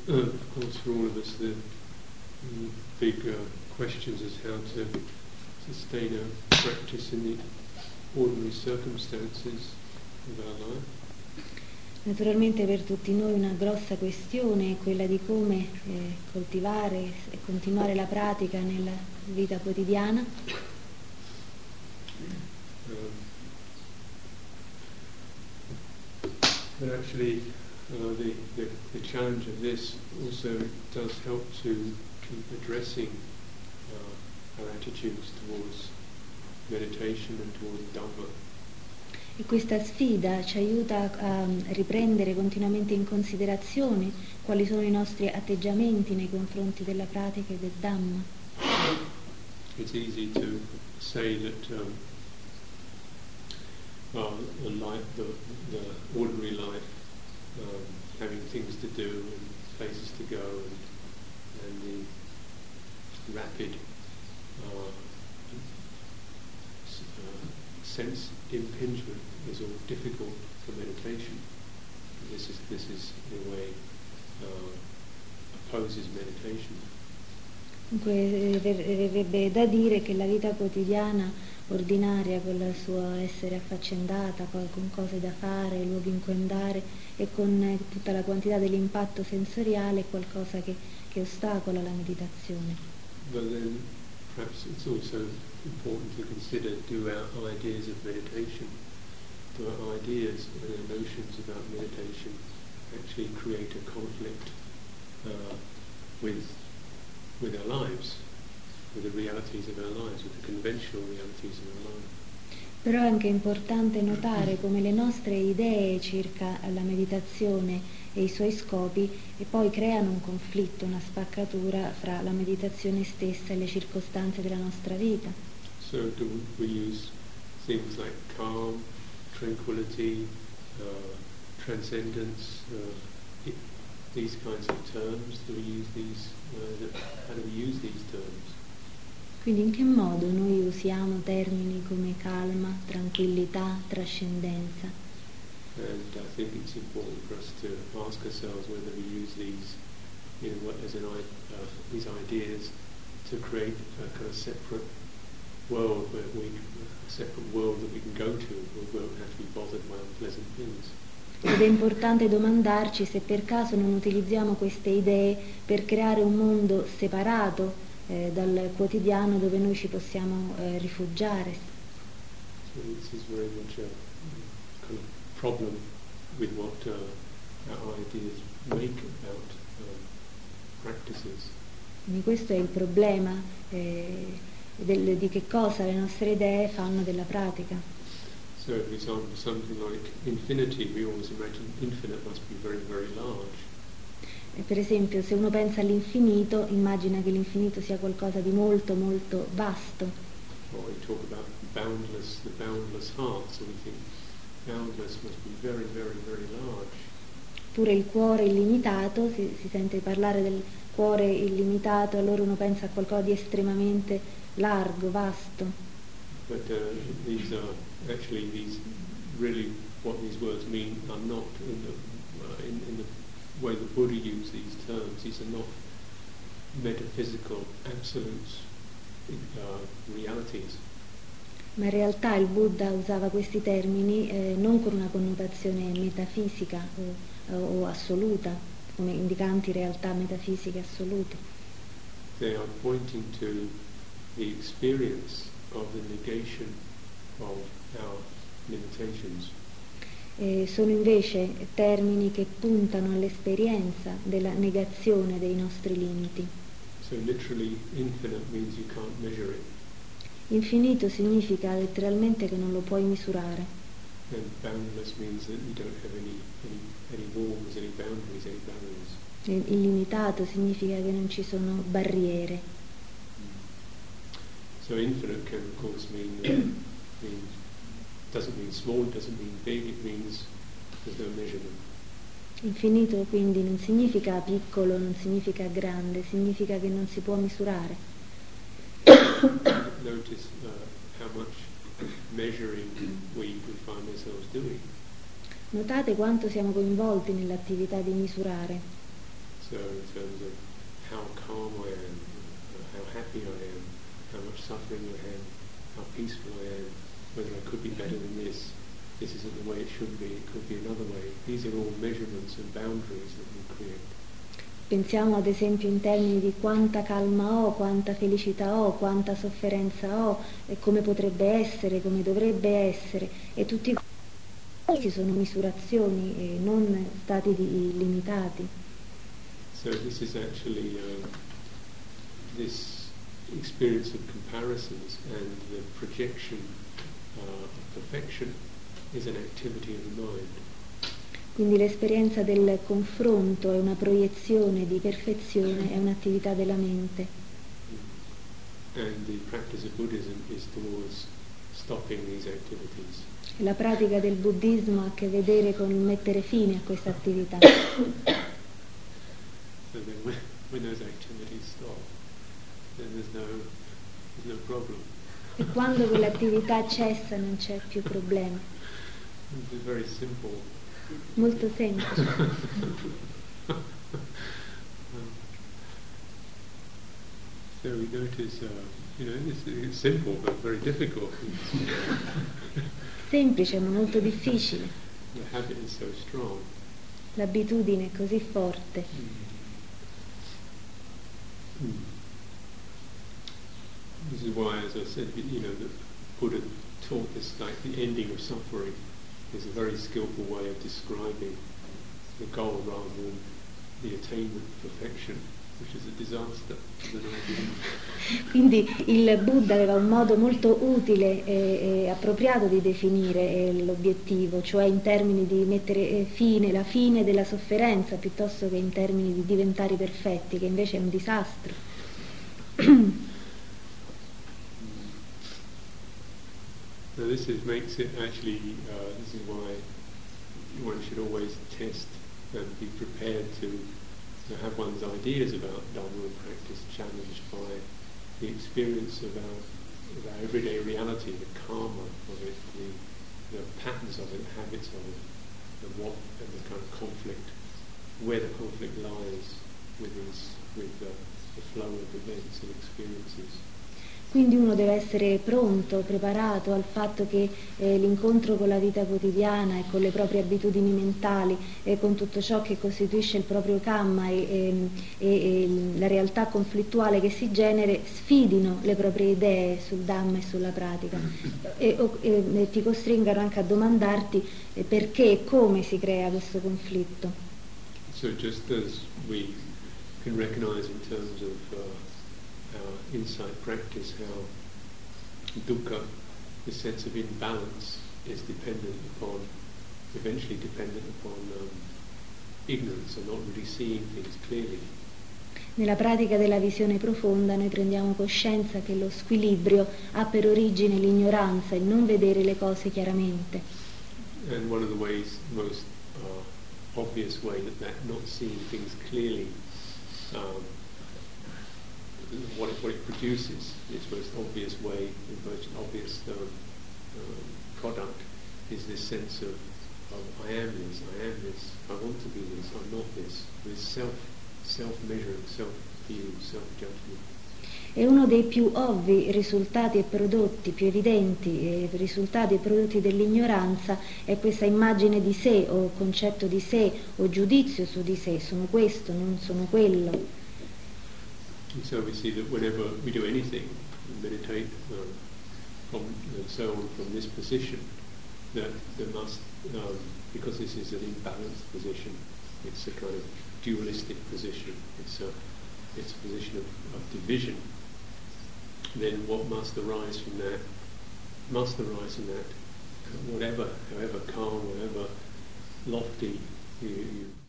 of course, for all of us, the big questions is how to sustain a practice in the ordinary circumstances of our life. Naturalmente per tutti noi una grossa questione è quella di come coltivare e continuare la pratica nella vita quotidiana. But actually the challenge of this also does help to keep addressing our attitudes towards meditation and towards Dhamma. E questa sfida ci aiuta a riprendere continuamente in considerazione quali sono i nostri atteggiamenti nei confronti della pratica e del Dhamma. It's easy to say that the ordinary life, having things to do and places to go and the rapid sense impingement is all difficult for meditation. This is in a way opposes meditation. Dunque verrebbe da dire che la vita quotidiana ordinaria, con il suo essere affaccendata, con cose da fare, luoghi in cui andare e con tutta la quantità dell'impatto sensoriale, è qualcosa che ostacola la meditazione. But then perhaps it's also important to consider, do our ideas of meditation, do our ideas and our notions about meditation actually create a conflict with our lives, with the realities of our lives, with the conventional realities of our lives. Però è anche importante notare come le nostre idee circa la meditazione e i suoi scopi e poi creano un conflitto, una spaccatura fra la meditazione stessa e le circostanze della nostra vita. So do we use things like calm, tranquility, transcendence, these kinds of terms? Do we use these? How do we use these terms? Quindi in che modo noi usiamo termini come calma, tranquillità, trascendenza? And I think it's important for us to ask ourselves whether we use these, these ideas to create a kind of separate world a separate world that we can go to, where we won't have to be bothered by unpleasant things. Ed è importante domandarci se per caso non utilizziamo queste idee per creare un mondo separato dal quotidiano dove noi ci possiamo rifugiare. So this is very much a kind of problem with what our ideas make about practices. Quindi questo è il problema di che cosa le nostre idee fanno della pratica. So, for example, something like infinity, we always imagine infinite must be very, very large. Per esempio, se uno pensa all'infinito, immagina che l'infinito sia qualcosa di molto, molto vasto. Or we talk about the boundless heart, so we think boundless must be very, very, very large. Pure il cuore illimitato, si sente parlare del cuore illimitato, allora uno pensa a qualcosa di estremamente largo, vasto. But these really what these words mean are not in the way the Buddha used these terms. These are not metaphysical, absolute realities. Ma in realtà il Buddha usava questi termini non con una connotazione metafisica o assoluta, come indicanti realtà metafisiche assolute. They are pointing to the experience of the negation of our limitations. Sono invece termini che puntano all'esperienza della negazione dei nostri limiti. So literally infinite means you can't measure it. Infinito significa letteralmente che non lo puoi misurare. And boundless means that you don't have any walls, any boundaries, any barriers. Illimitato significa che non ci sono barriere. So infinite can of course mean doesn't mean small, doesn't mean big, it means there's no measurement. Infinito quindi non significa piccolo, non significa grande, significa che non si può misurare. Notice how much measuring we find ourselves doing. Notate quanto siamo coinvolti nell'attività di misurare. So in terms of how calm I am, how happy I am, how much suffering I have, how peaceful I am, whether I could be better than this isn't the way it should be, it could be another way. These are all measurements and boundaries that we create. Pensiamo ad esempio in termini di quanta calma ho, quanta felicità ho, quanta sofferenza ho, e come potrebbe essere, come dovrebbe essere, e tutti questi sono misurazioni e non stati limitati. So this is actually this experience of comparisons and the projection of perfection is an activity of the mind. Quindi l'esperienza del confronto è una proiezione di perfezione, è un'attività della mente. And the practice of Buddhism is towards stopping these activities. E la pratica del buddismo ha a che vedere con mettere fine a questa attività. So then when those activities stop, then there's no problem. E quando quell'attività cessa non c'è più problema. It's very simple. Molto semplice. So we notice, it's simple but very difficult. Semplice ma molto difficile. The habit is so strong. L'abitudine è così forte. This is why, as I said, the Buddha taught this, like the ending of suffering is a very skillful way of describing the goal rather than the attainment of perfection, which is a disaster for the non-being. Quindi il Buddha aveva un modo molto utile e appropriato di definire l'obiettivo, cioè in termini di mettere fine, la fine della sofferenza, piuttosto che in termini di diventare perfetti, che invece è un disastro. Now this makes it actually, this is why one should always test and be prepared to have one's ideas about Dharma and practice challenged by the experience of our everyday reality, the karma of it, the patterns of it, the habits of it, and the kind of conflict, where the conflict lies with the flow of events and experiences. Quindi uno deve essere pronto, preparato al fatto che l'incontro con la vita quotidiana e con le proprie abitudini mentali e con tutto ciò che costituisce il proprio kamma e la realtà conflittuale che si genera sfidino le proprie idee sul Dhamma e sulla pratica e ti costringano anche a domandarti perché e come si crea questo conflitto. So just as we can recognize in terms of our insight practice how dukkha, the sense of imbalance, is eventually dependent upon ignorance and not really seeing things clearly. Nella pratica della visione profonda noi prendiamo coscienza che lo squilibrio ha per origine l'ignoranza, il non vedere le cose chiaramente. And one of the ways, most obvious way that not seeing things clearly what it produces, its most obvious way, the most obvious product is this sense of I am this, I want to be this, I'm not this. This self-measuring, self-view, self-judgment. E uno dei più ovvi risultati e prodotti, più evidenti risultati e prodotti dell'ignoranza è questa immagine di sé o concetto di sé o giudizio su di sé, sono questo, non sono quello. And so we see that whenever we do anything, meditate and so on from this position, that there must, because this is an imbalanced position, it's a kind of dualistic position, it's a position of division, then what must arise from that, however calm, however lofty you